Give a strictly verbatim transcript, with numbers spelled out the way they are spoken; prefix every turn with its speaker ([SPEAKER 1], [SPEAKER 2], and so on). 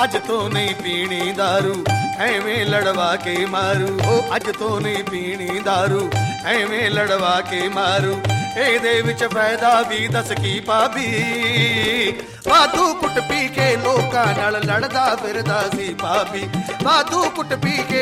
[SPEAKER 1] ਅੱਜ ਤੋਂ ਨਹੀਂ ਪੀਣੀ ਦਾਰੂ, ਐਵੇਂ ਲੜਵਾ ਕੇ ਮਾਰੂ। ਉਹ ਅੱਜ ਤੋਂ ਨਹੀਂ ਪੀਣੀ ਦਾਰੂ, ਐਵੇਂ ਲੜਵਾ ਕੇ ਮਾਰੂ। ਇਹਦੇ ਵਿੱਚ ਫਾਇਦਾ ਵੀ ਦੱਸ ਕੀ ਭਾਬੀ, ਵਾਧੂ ਕੁੱਟ ਪੀ ਕੇ ਲੋਕਾਂ ਨਾਲ ਲੜਦਾ ਫਿਰਦਾ ਸੀ ਭਾਬੀ। ਵਾਧੂ ਕੁੱਟ ਪੀ ਕੇ